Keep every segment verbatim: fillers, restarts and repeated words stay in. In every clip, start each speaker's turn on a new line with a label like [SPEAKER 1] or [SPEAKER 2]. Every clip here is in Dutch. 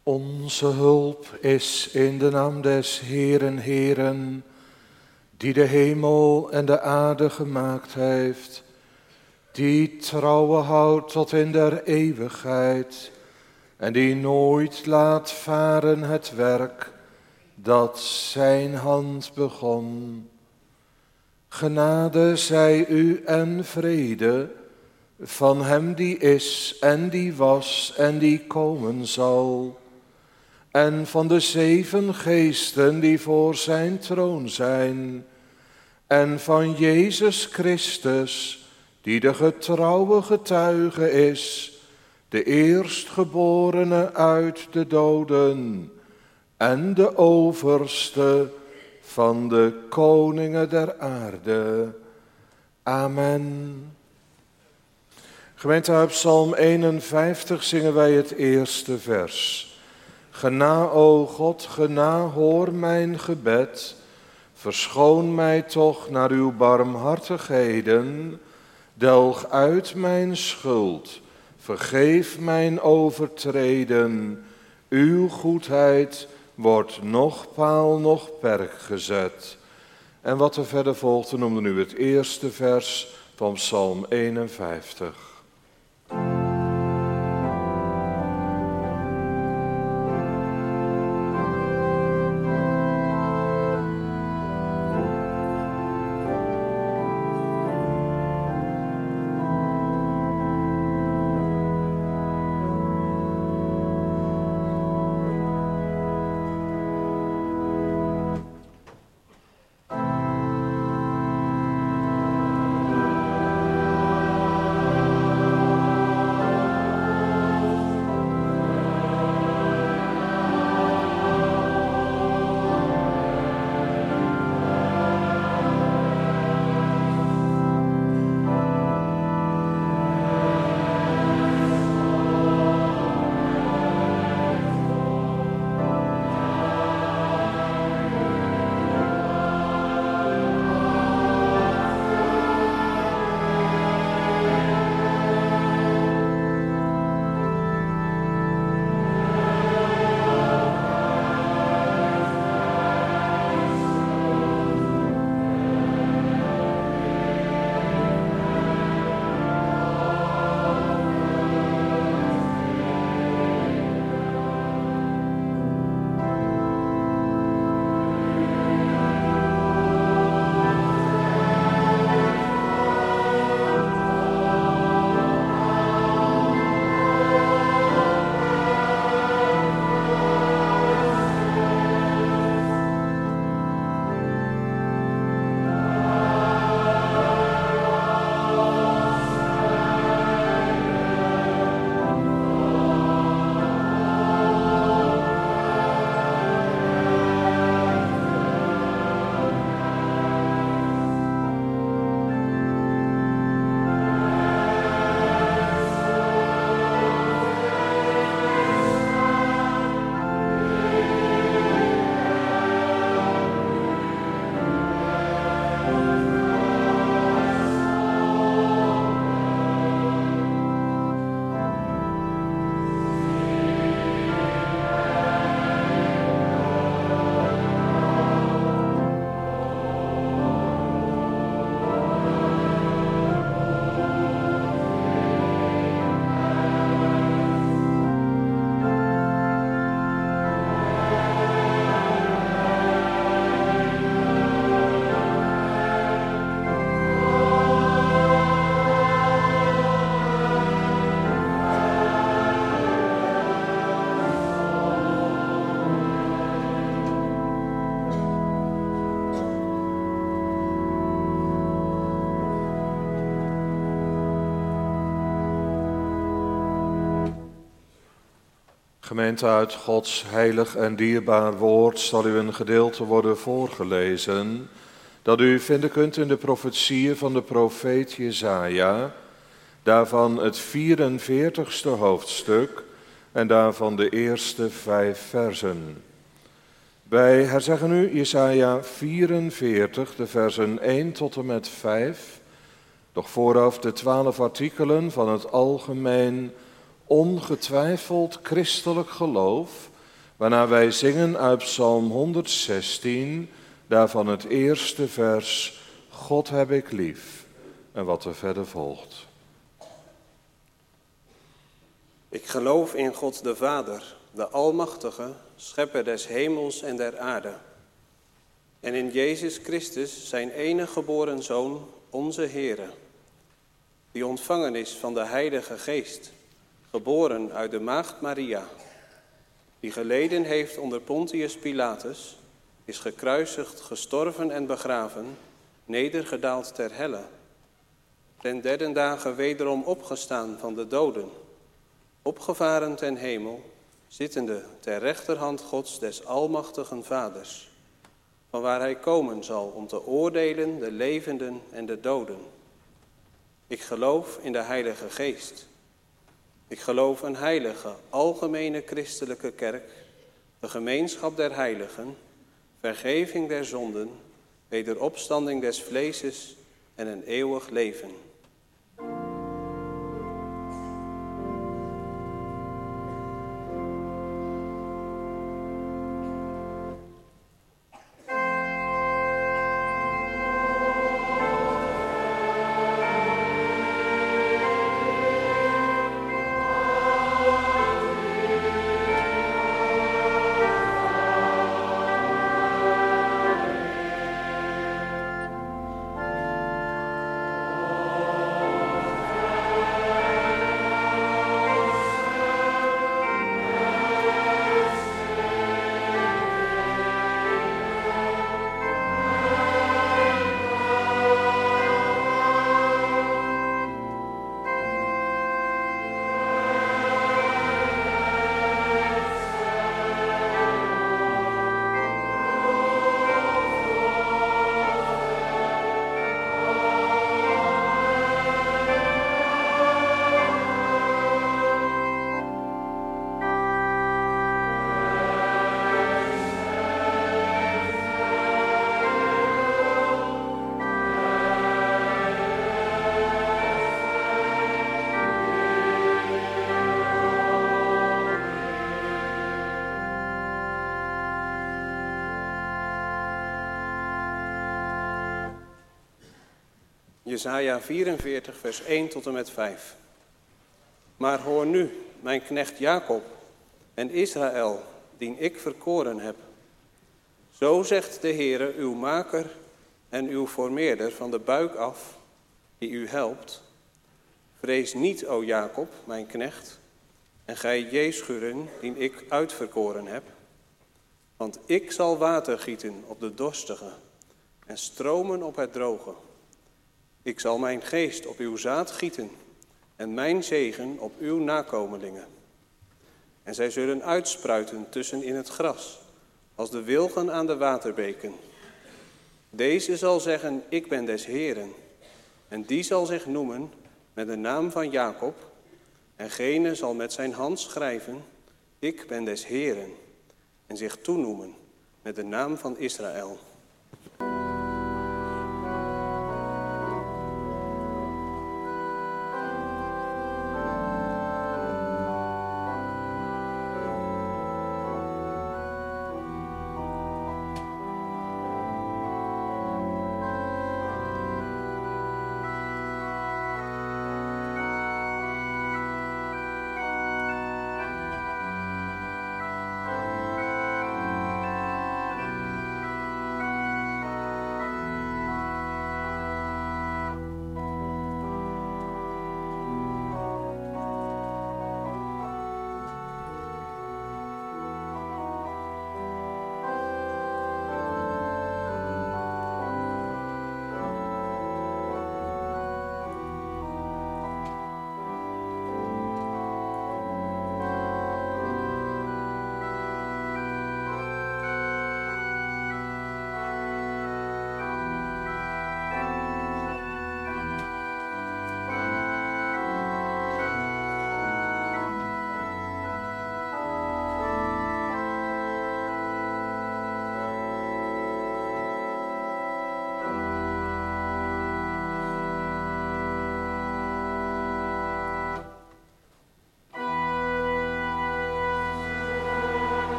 [SPEAKER 1] Onze hulp is in de naam des Heeren, Heeren, die de hemel en de aarde gemaakt heeft, die trouwe houdt tot in der eeuwigheid en die nooit laat varen het werk dat zijn hand begon. Genade zij u en vrede van hem die is en die was en die komen zal, en van de zeven geesten die voor zijn troon zijn, en van Jezus Christus, die de getrouwe getuige is, de eerstgeborene uit de doden en de overste van de koningen der aarde. Amen. Gemeente, uit Psalm eenenvijftig zingen wij het eerste vers. Gena, o God, gena, hoor mijn gebed. Verschoon mij toch naar uw barmhartigheden. Delg uit mijn schuld. Vergeef mijn overtreden. Uw goedheid wordt noch paal, noch perk gezet. En wat er verder volgt, noemde nu het eerste vers van Psalm eenenvijftig. Gemeente, uit Gods heilig en dierbaar woord zal u een gedeelte worden voorgelezen dat u vinden kunt in de profetieën van de profeet Jesaja, daarvan het vierenveertigste hoofdstuk en daarvan de eerste vijf versen. Wij herzeggen nu Jesaja vierenveertig, de versen één tot en met vijf, doch vooraf de twaalf artikelen van het algemeen ongetwijfeld christelijk geloof waarna wij zingen uit Psalm honderdzestien, daarvan het eerste vers, God heb ik lief, en wat er verder volgt.
[SPEAKER 2] Ik geloof in God de Vader, de Almachtige, schepper des hemels en der aarde. En in Jezus Christus, zijn enige geboren Zoon, onze Heere, die ontvangen is van de Heilige Geest, geboren uit de maagd Maria, die geleden heeft onder Pontius Pilatus, is gekruisigd, gestorven en begraven, nedergedaald ter helle, ten derde dagen wederom opgestaan van de doden, opgevaren ten hemel, zittende ter rechterhand Gods des almachtigen Vaders, van waar hij komen zal om te oordelen de levenden en de doden. Ik geloof in de Heilige Geest. Ik geloof een heilige, algemene christelijke kerk, de gemeenschap der heiligen, vergeving der zonden, wederopstanding des vleeses en een eeuwig leven. Jesaja vierenveertig, vers één tot en met vijf. Maar hoor nu, mijn knecht Jacob en Israël, dien ik verkoren heb. Zo zegt de Heere, uw maker en uw vormeerder van de buik af, die u helpt. Vrees niet, o Jacob, mijn knecht, en gij Jeschuren, dien ik uitverkoren heb. Want ik zal water gieten op de dorstige en stromen op het droge. Ik zal mijn geest op uw zaad gieten en mijn zegen op uw nakomelingen. En zij zullen uitspruiten tussen in het gras, als de wilgen aan de waterbeken. Deze zal zeggen, ik ben des Heeren. En die zal zich noemen met de naam van Jacob. En gene zal met zijn hand schrijven, ik ben des Heeren. En zich toenoemen met de naam van Israël.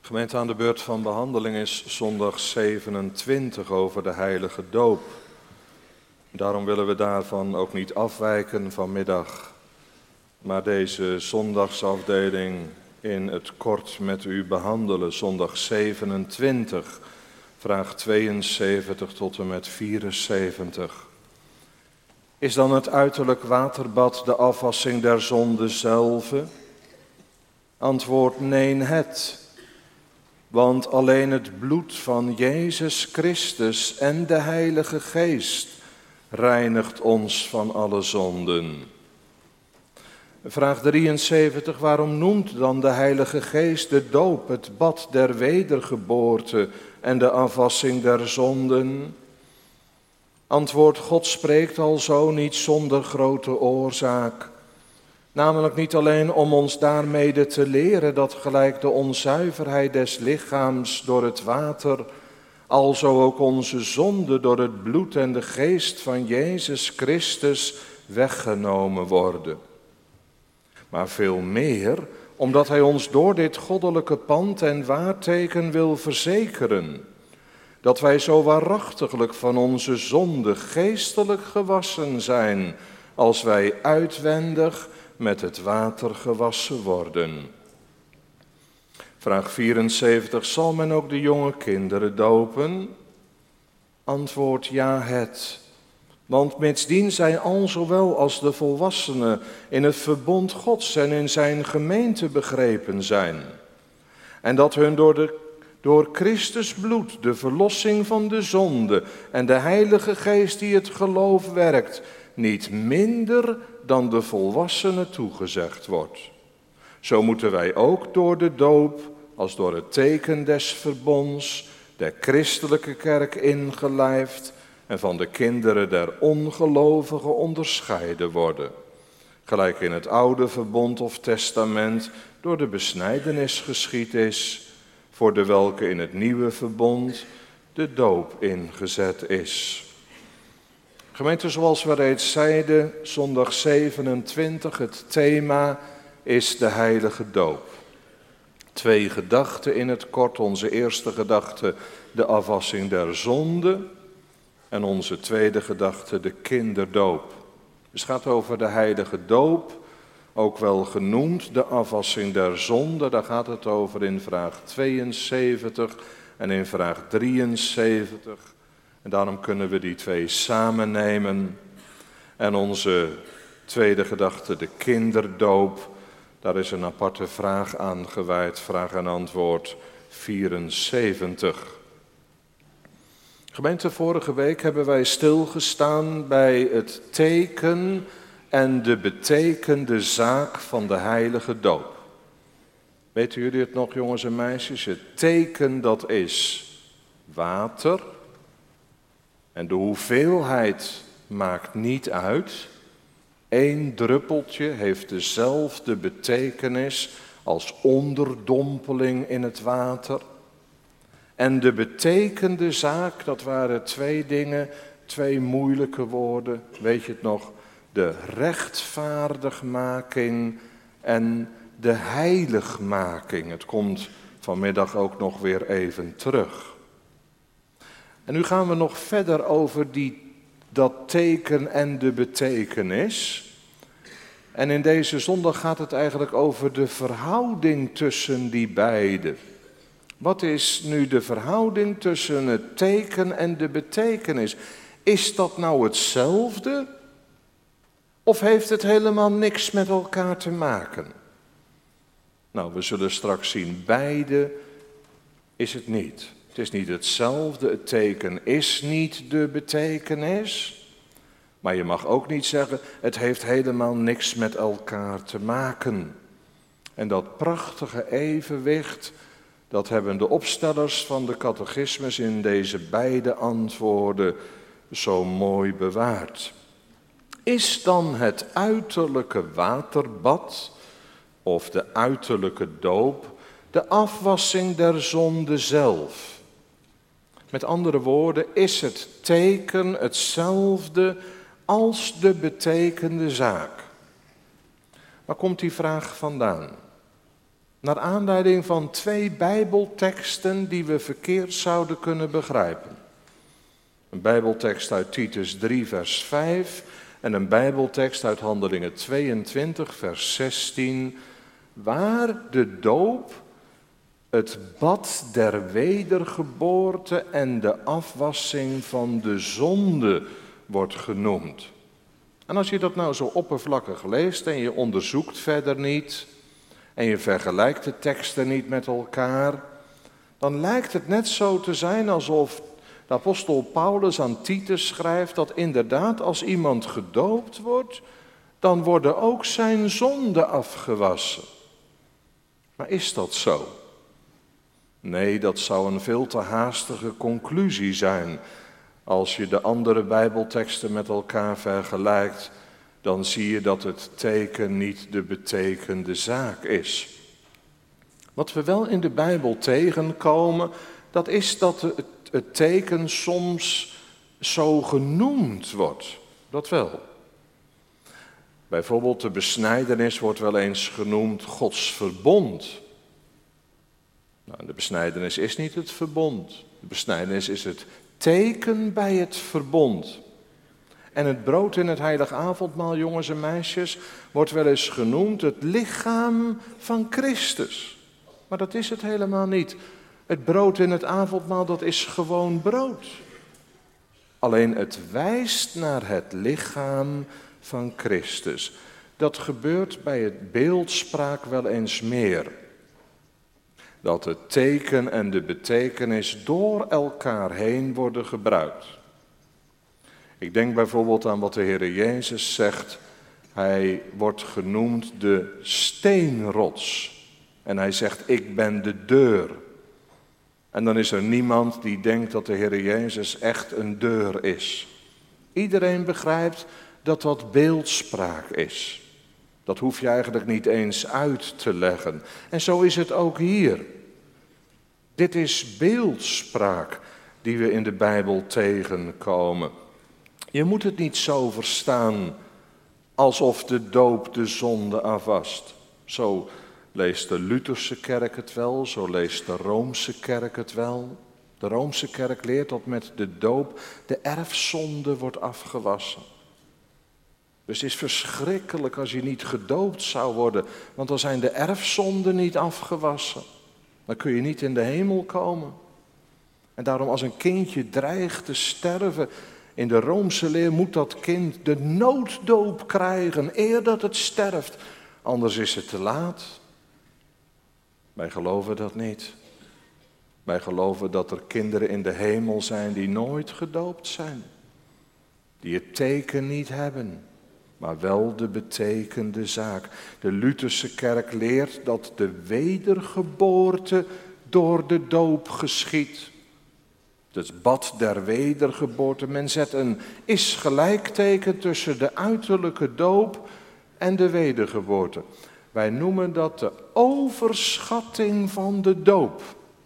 [SPEAKER 1] Gemeente, aan de beurt van behandeling is zondag zevenentwintig over de heilige doop. Daarom willen we daarvan ook niet afwijken vanmiddag, maar deze zondagsafdeling in het kort met u behandelen. Zondag zevenentwintig, vraag tweeënzeventig tot en met vierenzeventig. Is dan het uiterlijk waterbad de afwassing der zonde zelve? Antwoord: nee, het. Want alleen het bloed van Jezus Christus en de Heilige Geest reinigt ons van alle zonden. Vraag drieënzeventig, waarom noemt dan de Heilige Geest de doop het bad der wedergeboorte en de afwassing der zonden? Antwoord: God spreekt alzo niet zonder grote oorzaak. Namelijk niet alleen om ons daarmede te leren dat gelijk de onzuiverheid des lichaams door het water, alzo ook onze zonde door het bloed en de geest van Jezus Christus weggenomen worden. Maar veel meer omdat hij ons door dit goddelijke pand en waarteken wil verzekeren, dat wij zo waarachtiglijk van onze zonde geestelijk gewassen zijn, als wij uitwendig met het water gewassen worden. Vraag vierenzeventig, zal men ook de jonge kinderen dopen? Antwoord: ja, het. Want mitsdien zij al zowel als de volwassenen in het verbond Gods en in zijn gemeente begrepen zijn, en dat hun door, de, door Christus bloed de verlossing van de zonde en de Heilige Geest die het geloof werkt, niet minder dan de volwassenen toegezegd wordt. Zo moeten wij ook door de doop, als door het teken des verbonds, der christelijke kerk ingelijfd en van de kinderen der ongelovigen onderscheiden worden. Gelijk in het oude verbond of testament door de besnijdenis geschied is, voor de welke in het nieuwe verbond de doop ingezet is. Gemeente, zoals we reeds zeiden, zondag zevenentwintig, het thema is de heilige doop. Twee gedachten in het kort. Onze eerste gedachte, de afwassing der zonde. En onze tweede gedachte, de kinderdoop. Dus het gaat over de heilige doop, ook wel genoemd de afwassing der zonde. Daar gaat het over in vraag tweeënzeventig en in vraag drieënzeventig. En daarom kunnen we die twee samen nemen. En onze tweede gedachte, de kinderdoop, daar is een aparte vraag aan gewijd, vraag en antwoord vierenzeventig. Gemeente, vorige week hebben wij stilgestaan bij het teken en de betekende zaak van de heilige doop. Weten jullie het nog, jongens en meisjes? Het teken, dat is water. En de hoeveelheid maakt niet uit. Eén druppeltje heeft dezelfde betekenis als onderdompeling in het water. En de betekende zaak, dat waren twee dingen, twee moeilijke woorden. Weet je het nog? De rechtvaardigmaking en de heiligmaking. Het komt vanmiddag ook nog weer even terug. En nu gaan we nog verder over die, dat teken en de betekenis. En in deze zondag gaat het eigenlijk over de verhouding tussen die beiden. Wat is nu de verhouding tussen het teken en de betekenis? Is dat nou hetzelfde? Of heeft het helemaal niks met elkaar te maken? Nou, we zullen straks zien, beide is het niet. Het is niet hetzelfde, het teken is niet de betekenis. Maar je mag ook niet zeggen, het heeft helemaal niks met elkaar te maken. En dat prachtige evenwicht, dat hebben de opstellers van de catechismus in deze beide antwoorden zo mooi bewaard. Is dan het uiterlijke waterbad of de uiterlijke doop de afwassing der zonde zelf? Met andere woorden, is het teken hetzelfde als de betekende zaak? Waar komt die vraag vandaan? Naar aanleiding van twee Bijbelteksten die we verkeerd zouden kunnen begrijpen. Een Bijbeltekst uit Titus drie vers vijf en een Bijbeltekst uit Handelingen tweeëntwintig vers zestien, waar de doop het bad der wedergeboorte en de afwassing van de zonde wordt genoemd. En als je dat nou zo oppervlakkig leest en je onderzoekt verder niet en je vergelijkt de teksten niet met elkaar, dan lijkt het net zo te zijn alsof de apostel Paulus aan Titus schrijft dat inderdaad als iemand gedoopt wordt, dan worden ook zijn zonden afgewassen. Maar is dat zo? Nee, dat zou een veel te haastige conclusie zijn. Als je de andere Bijbelteksten met elkaar vergelijkt, dan zie je dat het teken niet de betekende zaak is. Wat we wel in de Bijbel tegenkomen, dat is dat het, het teken soms zo genoemd wordt. Dat wel. Bijvoorbeeld de besnijdenis wordt wel eens genoemd Gods verbond. Nou, de besnijdenis is niet het verbond. De besnijdenis is het teken bij het verbond. En het brood in het heilige avondmaal, jongens en meisjes, wordt wel eens genoemd het lichaam van Christus. Maar dat is het helemaal niet. Het brood in het avondmaal, dat is gewoon brood. Alleen het wijst naar het lichaam van Christus. Dat gebeurt bij het beeldspraak wel eens meer. Dat het teken en de betekenis door elkaar heen worden gebruikt. Ik denk bijvoorbeeld aan wat de Heer Jezus zegt. Hij wordt genoemd de steenrots. En hij zegt, ik ben de deur. En dan is er niemand die denkt dat de Heer Jezus echt een deur is. Iedereen begrijpt dat dat beeldspraak is. Dat hoef je eigenlijk niet eens uit te leggen. En zo is het ook hier. Dit is beeldspraak die we in de Bijbel tegenkomen. Je moet het niet zo verstaan alsof de doop de zonde afwast. Zo leest de Lutherse kerk het wel, zo leest de Roomse kerk het wel. De Roomse kerk leert dat met de doop de erfzonde wordt afgewassen. Dus het is verschrikkelijk als je niet gedoopt zou worden, want dan zijn de erfzonden niet afgewassen. Dan kun je niet in de hemel komen. En daarom als een kindje dreigt te sterven, in de Roomse leer moet dat kind de nooddoop krijgen, eer dat het sterft. Anders is het te laat. Wij geloven dat niet. Wij geloven dat er kinderen in de hemel zijn die nooit gedoopt zijn. Die het teken niet hebben, maar wel de betekende zaak. De Lutherse kerk leert dat de wedergeboorte door de doop geschiedt. Het bad der wedergeboorte. Men zet een is-gelijkteken tussen de uiterlijke doop en de wedergeboorte. Wij noemen dat de overschatting van de doop.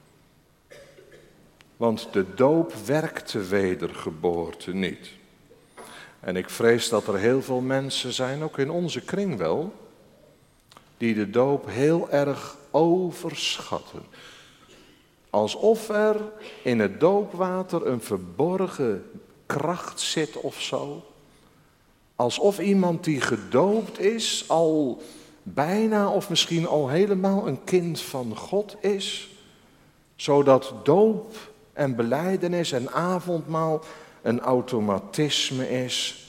[SPEAKER 1] Want de doop werkt de wedergeboorte niet. En ik vrees dat er heel veel mensen zijn, ook in onze kring wel, die de doop heel erg overschatten. Alsof er in het doopwater een verborgen kracht zit of zo. Alsof iemand die gedoopt is al bijna of misschien al helemaal een kind van God is. Zodat doop en belijdenis en avondmaal een automatisme is.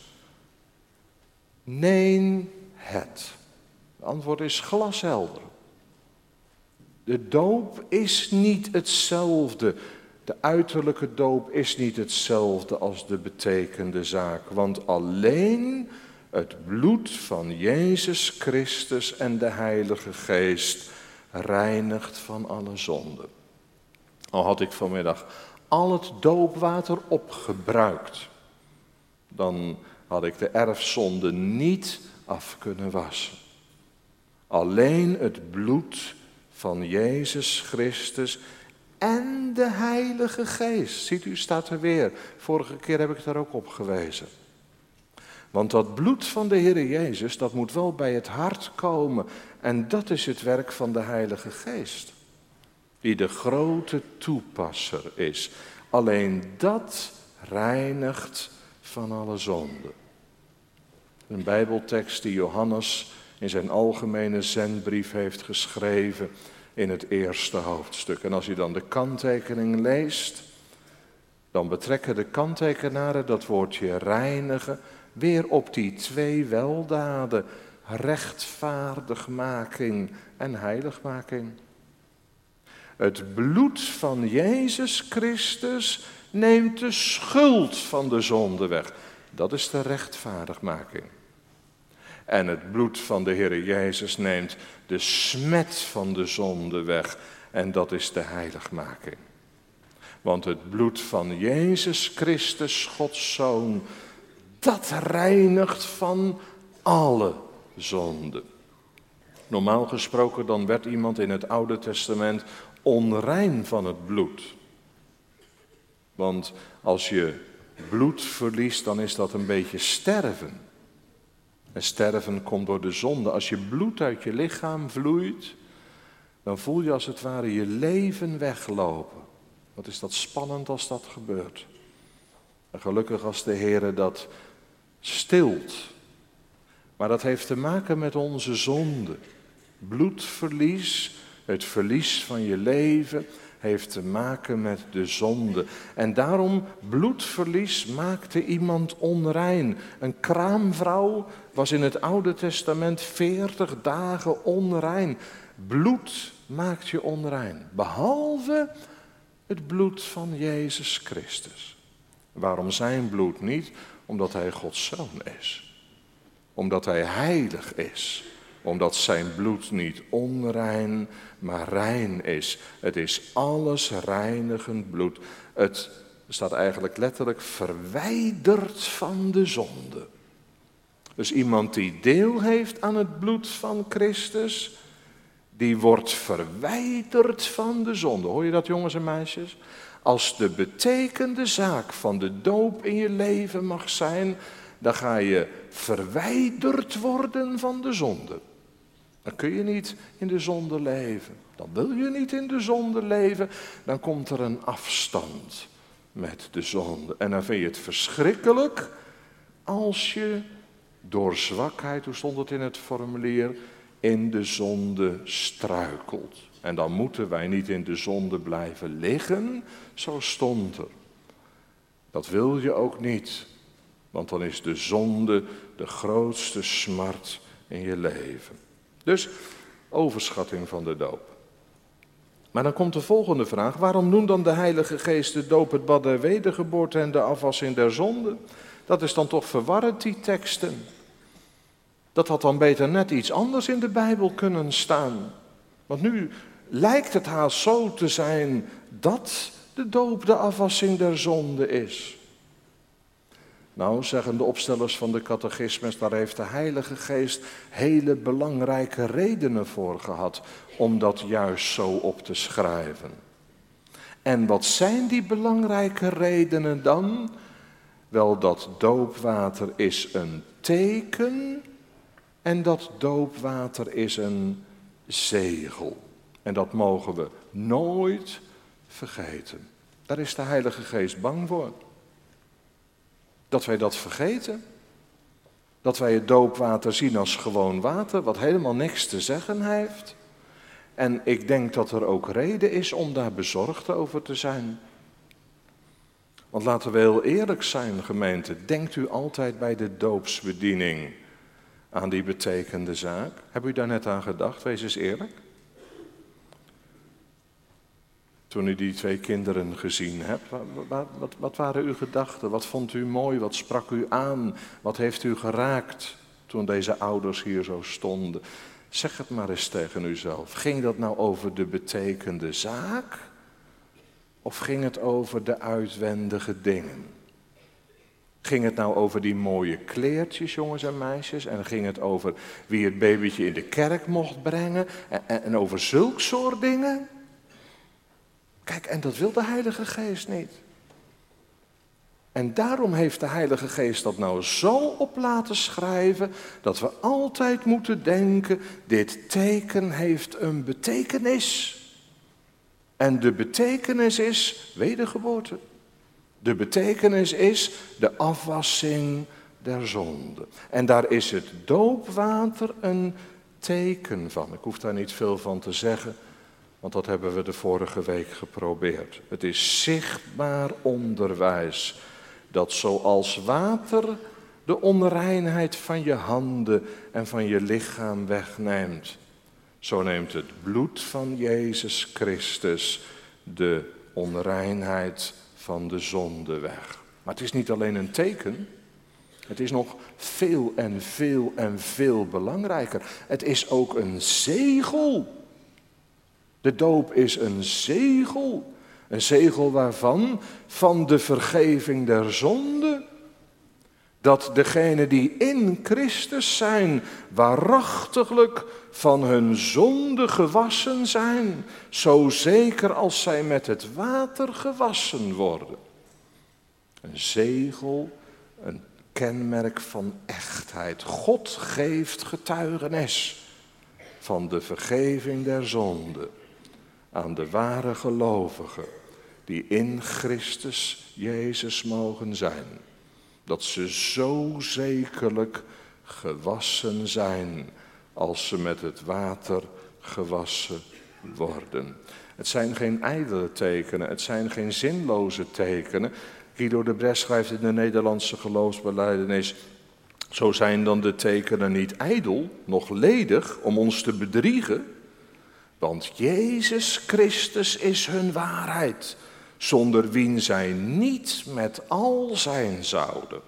[SPEAKER 1] Nee, het. Het antwoord is glashelder. De doop is niet hetzelfde. De uiterlijke doop is niet hetzelfde als de betekende zaak. Want alleen het bloed van Jezus Christus en de Heilige Geest reinigt van alle zonde. Al had ik vanmiddag al het doopwater opgebruikt, dan had ik de erfzonde niet af kunnen wassen. Alleen het bloed van Jezus Christus en de Heilige Geest. Ziet u, staat er weer. Vorige keer heb ik daar ook op gewezen. Want dat bloed van de Heer Jezus, dat moet wel bij het hart komen. En dat is het werk van de Heilige Geest. Die de grote toepasser is. Alleen dat reinigt van alle zonde. Een Bijbeltekst die Johannes in zijn algemene zendbrief heeft geschreven in het eerste hoofdstuk. En als u dan de kanttekening leest, dan betrekken de kanttekenaren dat woordje reinigen weer op die twee weldaden, rechtvaardigmaking en heiligmaking. Het bloed van Jezus Christus neemt de schuld van de zonde weg. Dat is de rechtvaardigmaking. En het bloed van de Heer Jezus neemt de smet van de zonde weg. En dat is de heiligmaking. Want het bloed van Jezus Christus, Gods Zoon, dat reinigt van alle zonde. Normaal gesproken dan werd iemand in het Oude Testament onrein van het bloed. Want als je bloed verliest, dan is dat een beetje sterven. En sterven komt door de zonde. Als je bloed uit je lichaam vloeit, dan voel je als het ware je leven weglopen. Wat is dat spannend als dat gebeurt. En gelukkig als de Heer dat stilt. Maar dat heeft te maken met onze zonde. Bloedverlies, het verlies van je leven, heeft te maken met de zonde. En daarom, bloedverlies maakte iemand onrein. Een kraamvrouw was in het Oude Testament veertig dagen onrein. Bloed maakt je onrein. Behalve het bloed van Jezus Christus. Waarom zijn bloed niet? Omdat hij Gods Zoon is. Omdat hij heilig is. Omdat zijn bloed niet onrein, maar rein is. Het is alles reinigend bloed. Het staat eigenlijk letterlijk verwijderd van de zonde. Dus iemand die deel heeft aan het bloed van Christus, die wordt verwijderd van de zonde. Hoor je dat, jongens en meisjes? Als de betekende zaak van de doop in je leven mag zijn, dan ga je verwijderd worden van de zonde. Dan kun je niet in de zonde leven. Dan wil je niet in de zonde leven. Dan komt er een afstand met de zonde. En dan vind je het verschrikkelijk als je door zwakheid, hoe stond het in het formulier, in de zonde struikelt. En dan moeten wij niet in de zonde blijven liggen, zo stond er. Dat wil je ook niet, want dan is de zonde de grootste smart in je leven. Dus overschatting van de doop. Maar dan komt de volgende vraag. Waarom noemt dan de Heilige Geest de doop het bad der wedergeboorte en de afwassing der zonde? Dat is dan toch verwarrend, die teksten. Dat had dan beter net iets anders in de Bijbel kunnen staan. Want nu lijkt het haast zo te zijn dat de doop de afwassing der zonde is. Nou, zeggen de opstellers van de catechismus, daar heeft de Heilige Geest hele belangrijke redenen voor gehad om dat juist zo op te schrijven. En wat zijn die belangrijke redenen dan? Wel, dat doopwater is een teken en dat doopwater is een zegel. En dat mogen we nooit vergeten. Daar is de Heilige Geest bang voor. Dat wij dat vergeten. Dat wij het doopwater zien als gewoon water, wat helemaal niks te zeggen heeft. En ik denk dat er ook reden is om daar bezorgd over te zijn. Want laten we heel eerlijk zijn, gemeente. Denkt u altijd bij de doopsbediening aan die betekende zaak? Heb u daar net aan gedacht? Wees eens eerlijk. Toen u die twee kinderen gezien hebt, wat, wat, wat waren uw gedachten? Wat vond u mooi? Wat sprak u aan? Wat heeft u geraakt toen deze ouders hier zo stonden? Zeg het maar eens tegen uzelf. Ging dat nou over de betekende zaak? Of ging het over de uitwendige dingen? Ging het nou over die mooie kleertjes, jongens en meisjes? En ging het over wie het babytje in de kerk mocht brengen? En, en, en over zulk soort dingen? Kijk, en dat wil de Heilige Geest niet. En daarom heeft de Heilige Geest dat nou zo op laten schrijven, dat we altijd moeten denken, dit teken heeft een betekenis. En de betekenis is wedergeboorte. De betekenis is de afwassing der zonde. En daar is het doopwater een teken van. Ik hoef daar niet veel van te zeggen, want dat hebben we de vorige week geprobeerd. Het is zichtbaar onderwijs dat zoals water de onreinheid van je handen en van je lichaam wegneemt, zo neemt het bloed van Jezus Christus de onreinheid van de zonde weg. Maar het is niet alleen een teken, het is nog veel en veel en veel belangrijker. Het is ook een zegel. De doop is een zegel. Een zegel waarvan? Van de vergeving der zonde. Dat degenen die in Christus zijn, waarachtiglijk van hun zonde gewassen zijn, zo zeker als zij met het water gewassen worden. Een zegel, een kenmerk van echtheid. God geeft getuigenis van de vergeving der zonde aan de ware gelovigen die in Christus Jezus mogen zijn. Dat ze zo zekerlijk gewassen zijn als ze met het water gewassen worden. Het zijn geen ijdele tekenen, het zijn geen zinloze tekenen. Guido de Bres schrijft in de Nederlandse geloofsbelijdenis: zo zijn dan de tekenen niet ijdel, nog ledig om ons te bedriegen, want Jezus Christus is hun waarheid, zonder wien zij niet met al zijn zouden.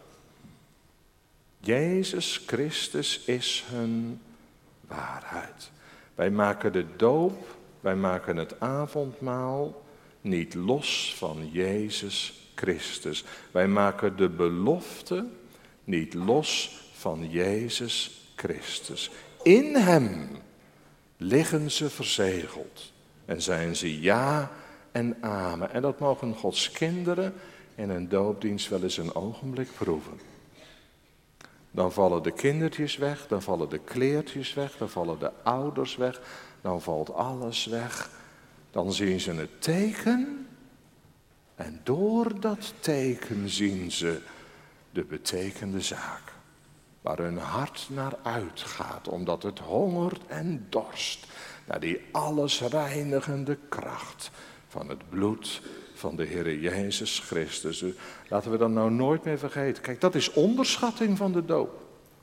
[SPEAKER 1] Jezus Christus is hun waarheid. Wij maken de doop, wij maken het avondmaal niet los van Jezus Christus. Wij maken de belofte niet los van Jezus Christus. In hem liggen ze verzegeld en zijn ze ja en amen. En dat mogen Gods kinderen in een doopdienst wel eens een ogenblik proeven. Dan vallen de kindertjes weg, dan vallen de kleertjes weg, dan vallen de ouders weg, dan valt alles weg. Dan zien ze het teken en door dat teken zien ze de betekende zaak. Waar hun hart naar uitgaat, omdat het hongert en dorst naar die alles reinigende kracht van het bloed van de Heer Jezus Christus. Dus laten we dat nou nooit meer vergeten. Kijk, dat is onderschatting van de doop.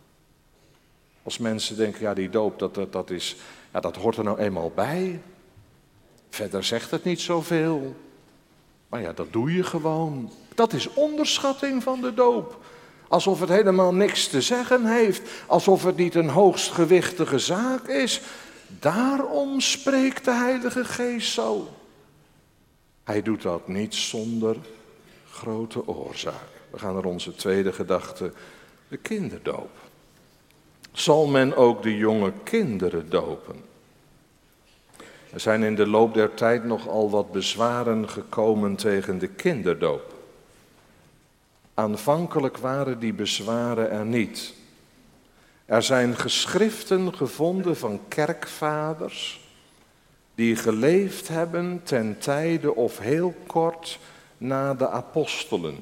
[SPEAKER 1] Als mensen denken, ja die doop, dat, dat, dat, is, ja, dat hoort er nou eenmaal bij. Verder zegt het niet zoveel. Maar ja, dat doe je gewoon. Dat is onderschatting van de doop. Alsof het helemaal niks te zeggen heeft. Alsof het niet een hoogst gewichtige zaak is. Daarom spreekt de Heilige Geest zo. Hij doet dat niet zonder grote oorzaak. We gaan naar onze tweede gedachte, de kinderdoop. Zal men ook de jonge kinderen dopen? Er zijn in de loop der tijd nogal wat bezwaren gekomen tegen de kinderdoop. Aanvankelijk waren die bezwaren er niet. Er zijn geschriften gevonden van kerkvaders die geleefd hebben ten tijde of heel kort na de apostelen.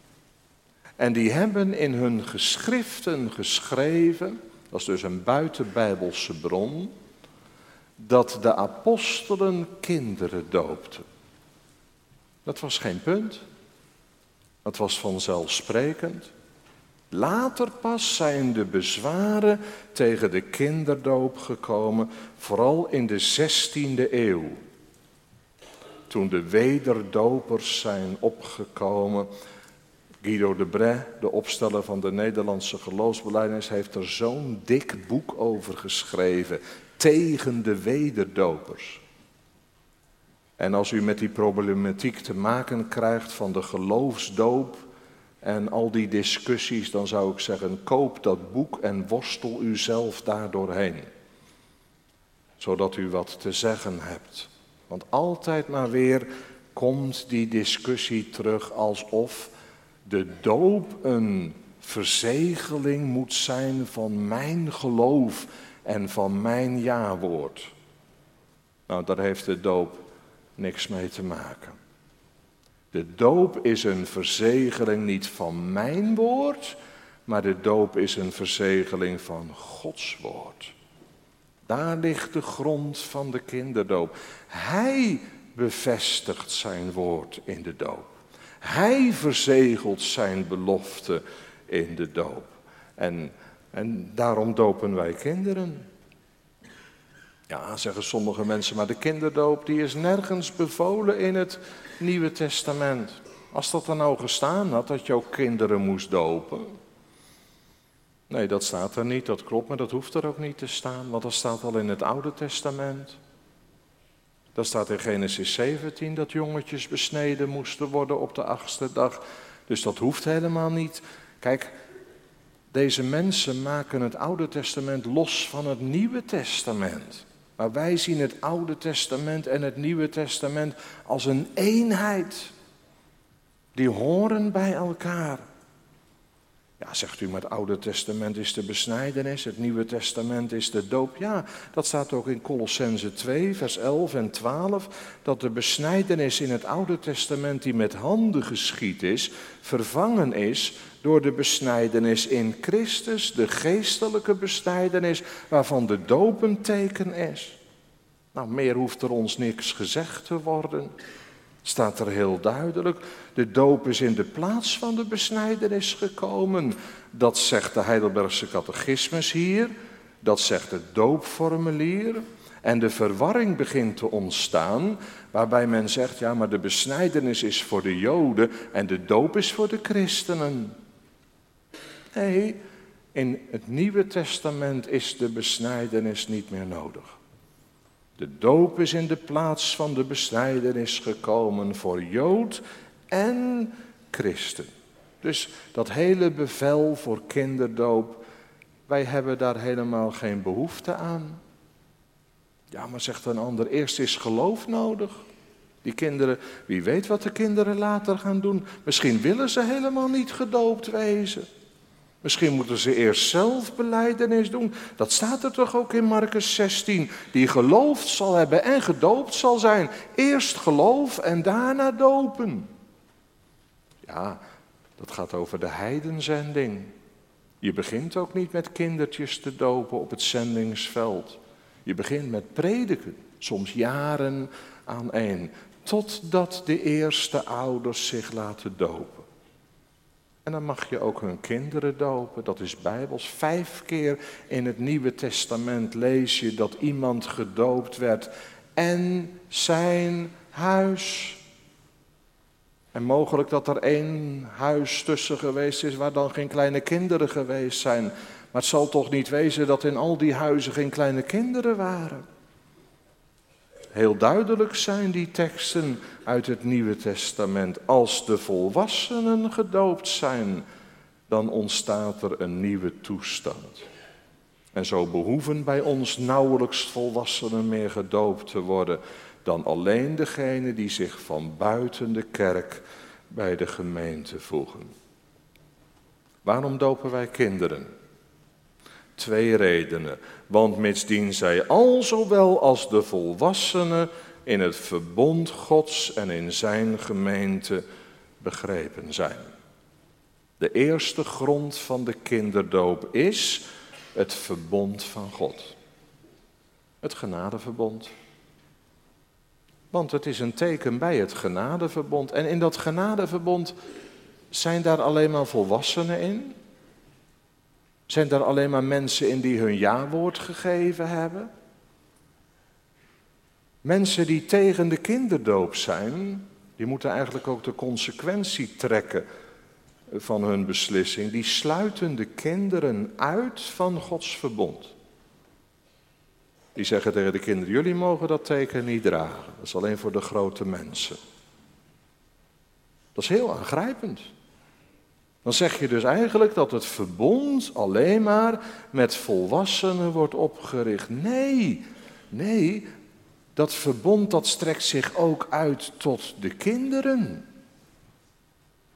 [SPEAKER 1] En die hebben in hun geschriften geschreven, dat is dus een buitenbijbelse bron, dat de apostelen kinderen doopten. Dat was geen punt. Dat was vanzelfsprekend. Later pas zijn de bezwaren tegen de kinderdoop gekomen, vooral in de zestiende eeuw. Toen de wederdopers zijn opgekomen. Guido de Bres, de opsteller van de Nederlandse geloofsbelijdenis, heeft er zo'n dik boek over geschreven. Tegen de wederdopers. En als u met die problematiek te maken krijgt van de geloofsdoop en al die discussies, dan zou ik zeggen, koop dat boek en worstel u zelf daar doorheen. Zodat u wat te zeggen hebt. Want altijd maar weer komt die discussie terug alsof de doop een verzegeling moet zijn van mijn geloof en van mijn ja-woord. Nou, daar heeft de doop niks mee te maken. De doop is een verzegeling niet van mijn woord, maar de doop is een verzegeling van Gods woord. Daar ligt de grond van de kinderdoop. Hij bevestigt zijn woord in de doop. Hij verzegelt zijn belofte in de doop. En, en daarom dopen wij kinderen. Ja, zeggen sommige mensen, maar de kinderdoop die is nergens bevolen in het Nieuwe Testament. Als dat er nou gestaan had, dat je ook kinderen moest dopen. Nee, dat staat er niet, dat klopt, maar dat hoeft er ook niet te staan, want dat staat al in het Oude Testament. Dat staat in Genesis zeventien dat jongetjes besneden moesten worden op de achtste dag. Dus dat hoeft helemaal niet. Kijk, deze mensen maken het Oude Testament los van het Nieuwe Testament. Maar wij zien het Oude Testament en het Nieuwe Testament als een eenheid. Die horen bij elkaar. Ja, zegt u, maar het Oude Testament is de besnijdenis, het Nieuwe Testament is de doop. Ja, dat staat ook in Kolossenzen twee, vers elf en twaalf, dat de besnijdenis in het Oude Testament die met handen geschied is, vervangen is door de besnijdenis in Christus, de geestelijke besnijdenis, waarvan de doop een teken is. Nou, meer hoeft er ons niks gezegd te worden. Staat er heel duidelijk, de doop is in de plaats van de besnijdenis gekomen. Dat zegt de Heidelbergse catechismus hier, dat zegt het doopformulier. En de verwarring begint te ontstaan, waarbij men zegt, ja, maar de besnijdenis is voor de Joden en de doop is voor de christenen. Nee, in het Nieuwe Testament is de besnijdenis niet meer nodig. De doop is in de plaats van de besnijdenis gekomen voor Jood en christen. Dus dat hele bevel voor kinderdoop, wij hebben daar helemaal geen behoefte aan. Ja, maar zegt een ander, eerst is geloof nodig. Die kinderen, wie weet wat de kinderen later gaan doen. Misschien willen ze helemaal niet gedoopt wezen. Misschien moeten ze eerst zelf belijdenis doen. Dat staat er toch ook in Marcus zestien. Die geloofd zal hebben en gedoopt zal zijn. Eerst geloof en daarna dopen. Ja, dat gaat over de heidenzending. Je begint ook niet met kindertjes te dopen op het zendingsveld. Je begint met prediken, soms jaren aan één. Totdat de eerste ouders zich laten dopen. En dan mag je ook hun kinderen dopen, dat is bijbels. Vijf keer in het Nieuwe Testament lees je dat iemand gedoopt werd en zijn huis. En mogelijk dat er één huis tussen geweest is waar dan geen kleine kinderen geweest zijn. Maar het zal toch niet wezen dat in al die huizen geen kleine kinderen waren. Heel duidelijk zijn die teksten uit het Nieuwe Testament. Als de volwassenen gedoopt zijn, dan ontstaat er een nieuwe toestand. En zo behoeven bij ons nauwelijks volwassenen meer gedoopt te worden dan alleen degenen die zich van buiten de kerk bij de gemeente voegen. Waarom dopen wij kinderen? Twee redenen. Want mitsdien zij al zowel als de volwassenen in het verbond Gods en in zijn gemeente begrepen zijn. De eerste grond van de kinderdoop is het verbond van God. Het genadeverbond. Want het is een teken bij het genadeverbond. En in dat genadeverbond zijn daar alleen maar volwassenen in? Zijn daar alleen maar mensen in die hun ja-woord gegeven hebben? Mensen die tegen de kinderdoop zijn, die moeten eigenlijk ook de consequentie trekken van hun beslissing. Die sluiten de kinderen uit van Gods verbond. Die zeggen tegen de kinderen, jullie mogen dat teken niet dragen. Dat is alleen voor de grote mensen. Dat is heel aangrijpend. Dan zeg je dus eigenlijk dat het verbond alleen maar met volwassenen wordt opgericht. Nee, nee, dat verbond dat strekt zich ook uit tot de kinderen.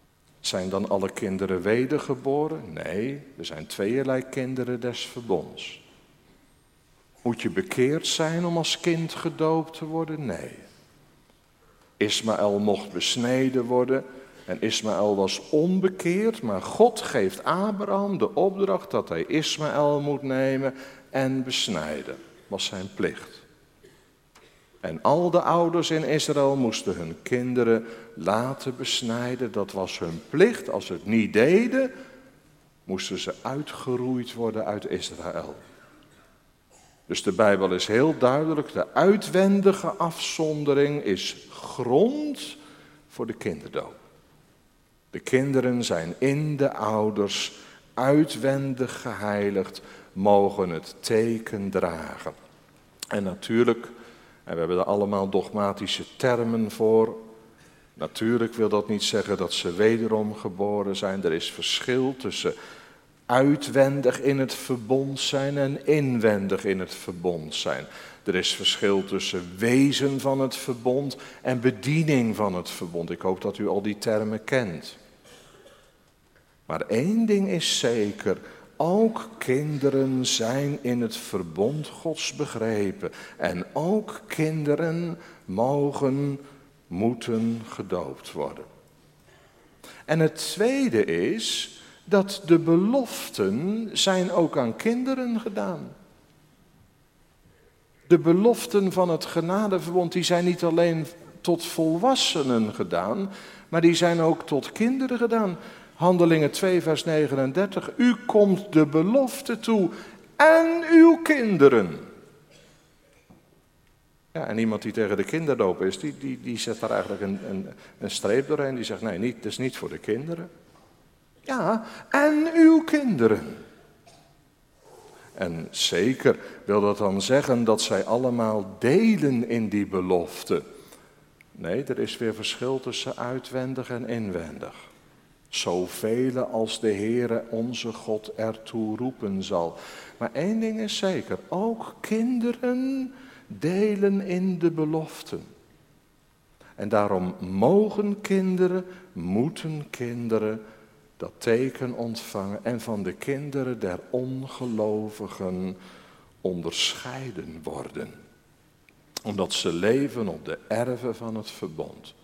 [SPEAKER 1] Zijn dan alle kinderen wedergeboren? Nee, er zijn tweeërlei kinderen des verbonds. Moet je bekeerd zijn om als kind gedoopt te worden? Nee. Ismaël mocht besneden worden en Ismaël was onbekeerd, maar God geeft Abraham de opdracht dat hij Ismaël moet nemen en besnijden. Dat was zijn plicht. En al de ouders in Israël moesten hun kinderen laten besnijden. Dat was hun plicht. Als ze het niet deden, moesten ze uitgeroeid worden uit Israël. Dus de Bijbel is heel duidelijk. De uitwendige afzondering is grond voor de kinderdoop. De kinderen zijn in de ouders uitwendig geheiligd, mogen het teken dragen. En natuurlijk, en we hebben er allemaal dogmatische termen voor. Natuurlijk wil dat niet zeggen dat ze wederom geboren zijn. Er is verschil tussen uitwendig in het verbond zijn en inwendig in het verbond zijn. Er is verschil tussen wezen van het verbond en bediening van het verbond. Ik hoop dat u al die termen kent. Maar één ding is zeker, ook kinderen zijn in het verbond Gods begrepen. En ook kinderen mogen, moeten gedoopt worden. En het tweede is dat de beloften zijn ook aan kinderen gedaan. De beloften van het genadeverbond die zijn niet alleen tot volwassenen gedaan, maar die zijn ook tot kinderen gedaan. Handelingen twee vers negenendertig. U komt de belofte toe en uw kinderen. Ja, en iemand die tegen de kinderdoop is, die, die, die zet daar eigenlijk een, een, een streep doorheen. Die zegt, nee, niet, het is niet voor de kinderen. Ja, en uw kinderen. En zeker wil dat dan zeggen dat zij allemaal delen in die belofte. Nee, er is weer verschil tussen uitwendig en inwendig. Zoveel als de Heere onze God ertoe roepen zal. Maar één ding is zeker, ook kinderen delen in de beloften. En daarom mogen kinderen, moeten kinderen dat teken ontvangen en van de kinderen der ongelovigen onderscheiden worden. Omdat ze leven op de erven van het verbond.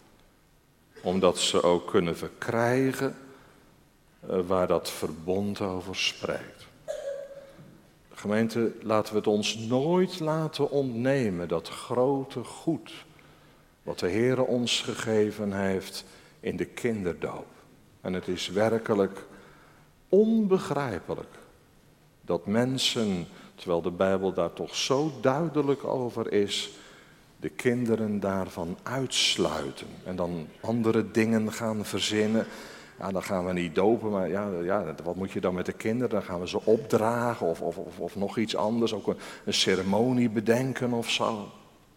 [SPEAKER 1] Omdat ze ook kunnen verkrijgen uh, waar dat verbond over spreekt. Gemeente, laten we het ons nooit laten ontnemen, dat grote goed wat de Heere ons gegeven heeft in de kinderdoop. En het is werkelijk onbegrijpelijk dat mensen, terwijl de Bijbel daar toch zo duidelijk over is, de kinderen daarvan uitsluiten en dan andere dingen gaan verzinnen. Ja, dan gaan we niet dopen, maar ja, ja, wat moet je dan met de kinderen? Dan gaan we ze opdragen of, of, of, of nog iets anders, ook een, een ceremonie bedenken of zo.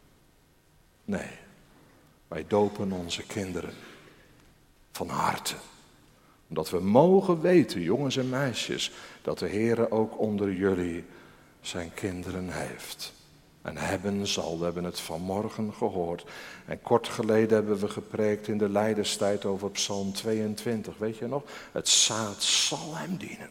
[SPEAKER 1] Nee, wij dopen onze kinderen van harte. Omdat we mogen weten, jongens en meisjes, dat de Heere ook onder jullie zijn kinderen heeft. En hebben zal, we hebben het vanmorgen gehoord. En kort geleden hebben we gepreekt in de lijdenstijd over Psalm tweeëntwintig. Weet je nog? Het zaad zal hem dienen.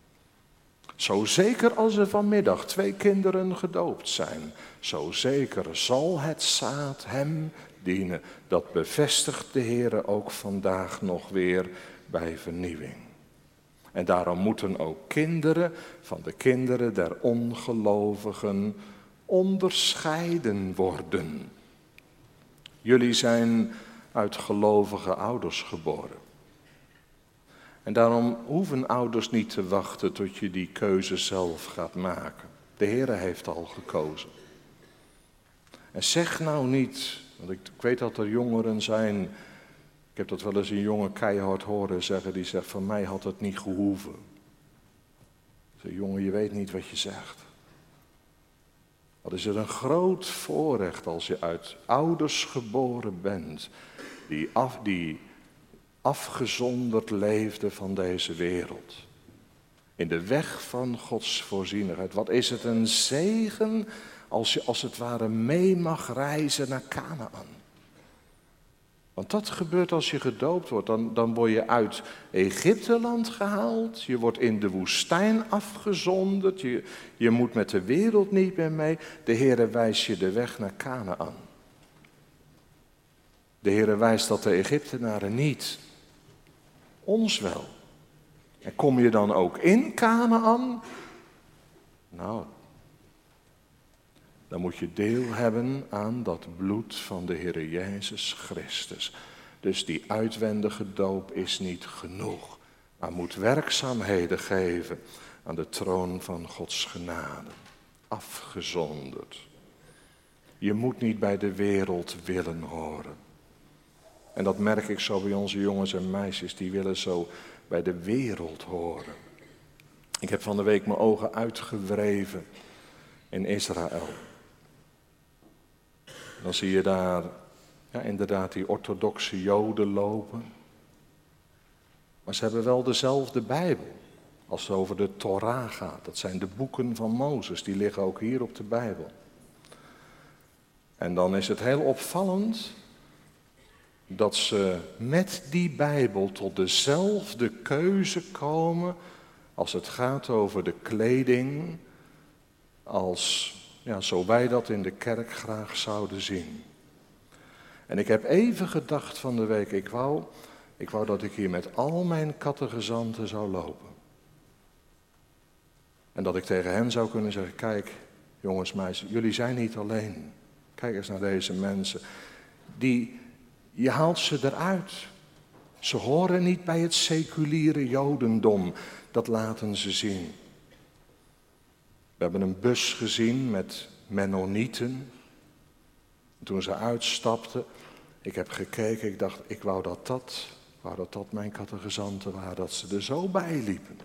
[SPEAKER 1] Zo zeker als er vanmiddag twee kinderen gedoopt zijn, zo zeker zal het zaad hem dienen. Dat bevestigt de Heere ook vandaag nog weer bij vernieuwing. En daarom moeten ook kinderen van de kinderen der ongelovigen onderscheiden worden. Jullie zijn uit gelovige ouders geboren. En daarom hoeven ouders niet te wachten tot je die keuze zelf gaat maken. De Heere heeft al gekozen. En zeg nou niet, want ik, ik weet dat er jongeren zijn, ik heb dat wel eens een jongen keihard horen zeggen, die zegt, van mij had het niet gehoeven. Ik zeg, jongen, je weet niet wat je zegt. Wat is het een groot voorrecht als je uit ouders geboren bent, die, af, die afgezonderd leefden van deze wereld. In de weg van Gods voorzienigheid. Wat is het een zegen als je als het ware mee mag reizen naar Kanaan. Want dat gebeurt als je gedoopt wordt. Dan, dan word je uit Egypteland gehaald. Je wordt in de woestijn afgezonderd. Je, je moet met de wereld niet meer mee. De Heere wijst je de weg naar Kanaän. De Heere wijst dat de Egyptenaren niet. Ons wel. En kom je dan ook in Kanaän? Nou, dan moet je deel hebben aan dat bloed van de Heere Jezus Christus. Dus die uitwendige doop is niet genoeg, maar moet werkzaamheden geven aan de troon van Gods genade. Afgezonderd. Je moet niet bij de wereld willen horen. En dat merk ik zo bij onze jongens en meisjes, die willen zo bij de wereld horen. Ik heb van de week mijn ogen uitgewreven in Israël. Dan zie je daar ja, inderdaad die orthodoxe Joden lopen. Maar ze hebben wel dezelfde Bijbel als het over de Torah gaat. Dat zijn de boeken van Mozes, die liggen ook hier op de Bijbel. En dan is het heel opvallend dat ze met die Bijbel tot dezelfde keuze komen als het gaat over de kleding, als ja, zo wij dat in de kerk graag zouden zien. En ik heb even gedacht van de week, ik wou, ik wou dat ik hier met al mijn catechizanten zou lopen. En dat ik tegen hen zou kunnen zeggen, kijk jongens, meisjes, jullie zijn niet alleen. Kijk eens naar deze mensen. Die, je haalt ze eruit. Ze horen niet bij het seculiere jodendom. Dat laten ze zien. We hebben een bus gezien met Mennonieten. Toen ze uitstapten, ik heb gekeken, ik dacht, ik wou dat dat, wou dat, dat mijn catechizanten waren, dat ze er zo bij liepen.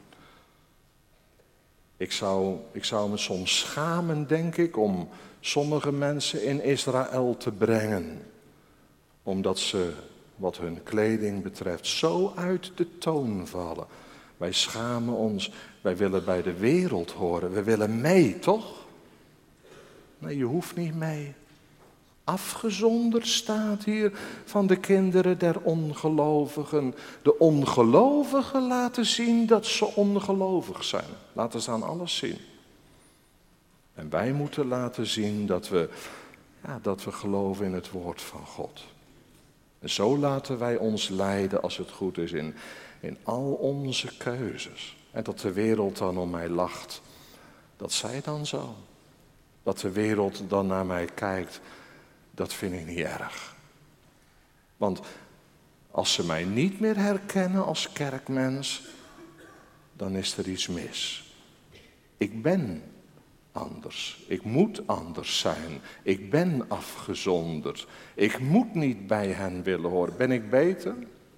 [SPEAKER 1] Ik zou, ik zou me soms schamen, denk ik, om sommige mensen in Israël te brengen. Omdat ze, wat hun kleding betreft, zo uit de toon vallen. Wij schamen ons, wij willen bij de wereld horen, we willen mee, toch? Nee, je hoeft niet mee. Afgezonderd staat hier van de kinderen der ongelovigen. De ongelovigen laten zien dat ze ongelovig zijn. Laten ze aan alles zien. En wij moeten laten zien dat we, ja, dat we geloven in het woord van God. En zo laten wij ons leiden, als het goed is, in, in al onze keuzes. En dat de wereld dan om mij lacht. Dat zij dan zo. Dat de wereld dan naar mij kijkt. Dat vind ik niet erg. Want als ze mij niet meer herkennen als kerkmens, dan is er iets mis. Ik ben anders. Ik moet anders zijn. Ik ben afgezonderd. Ik moet niet bij hen willen horen. Ben ik beter?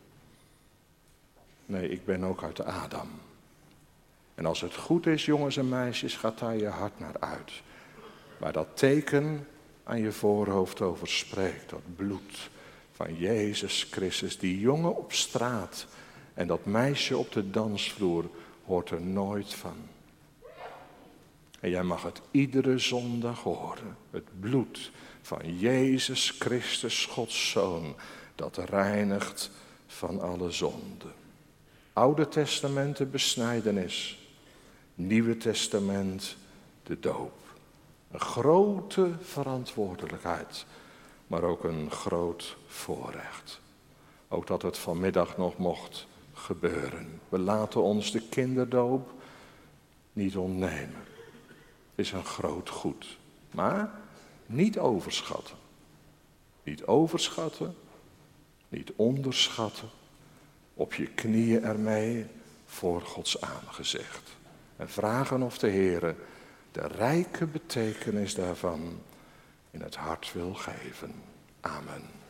[SPEAKER 1] Nee, ik ben ook uit Adam. En als het goed is, jongens en meisjes, gaat daar je hart naar uit. Waar dat teken aan je voorhoofd over spreekt. Dat bloed van Jezus Christus. Die jongen op straat en dat meisje op de dansvloer hoort er nooit van. En jij mag het iedere zondag horen. Het bloed van Jezus Christus, Gods Zoon. Dat reinigt van alle zonde. Oude Testament de besnijdenis. Nieuwe Testament de doop. Een grote verantwoordelijkheid, maar ook een groot voorrecht. Ook dat het vanmiddag nog mocht gebeuren. We laten ons de kinderdoop niet ontnemen. Het is een groot goed, maar niet overschatten. Niet overschatten, niet onderschatten. Op je knieën ermee voor Gods aangezicht. En vragen of de Heere de rijke betekenis daarvan in het hart wil geven. Amen.